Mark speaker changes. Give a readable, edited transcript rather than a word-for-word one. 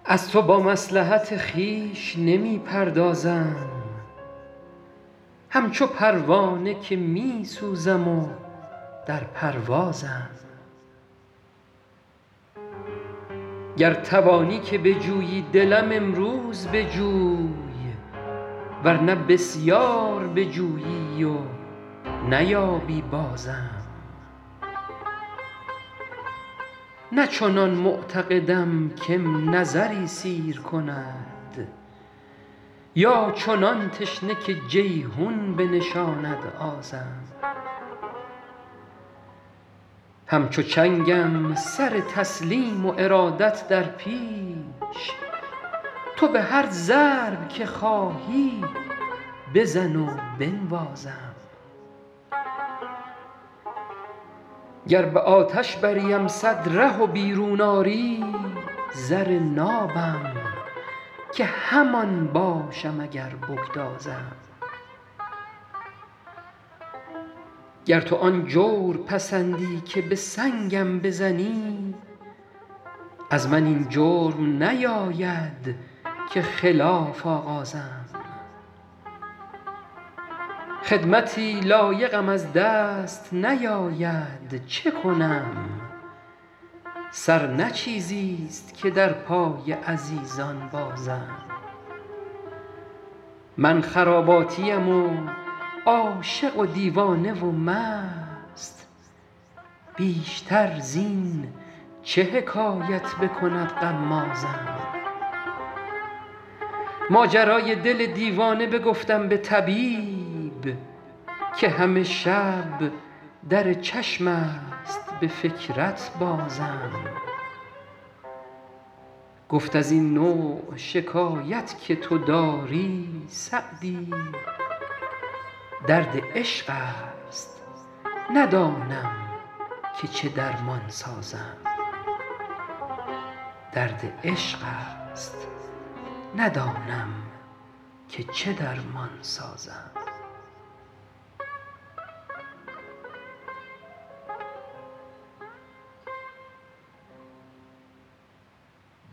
Speaker 1: از تو با مصلحت خویش نمی پردازم، همچو پروانه که می سوزم و در پروازم. گر توانی که بجویی دلم امروز بجوی، ورنه بسیار بجویی و نیابی بازم. نه چنان معتقدم کم نظری سیر کند، یا چنان تشنه که جیحون بنشاند آزم. همچو چنگم سر تسلیم و ارادت در پیش، تو به هر ضرب که خواهی بزن و بنوازم. گر به آتش بریم صد ره و بیرون آری، زر نابم که همان باشم اگر بگدازم. گر تو آن جور پسندی که به سنگم بزنی، از من این جرم نیاید که خلاف آغازم. خدمتی لایقم از دست نیاید چه کنم، سر نه چیزیست که در پای عزیزان بازم. من خراباتیم و عاشق و دیوانه و مست، بیشتر زین چه حکایت بکند غمازم. ماجرای دل دیوانه بگفتم به طبیب، که همه شب در چشم است به فکرت بازم. گفت از این نوع شکایت که تو داری سعدی، درد عشق است ندانم که چه درمان سازم. درد عشق است ندانم که چه درمان سازم.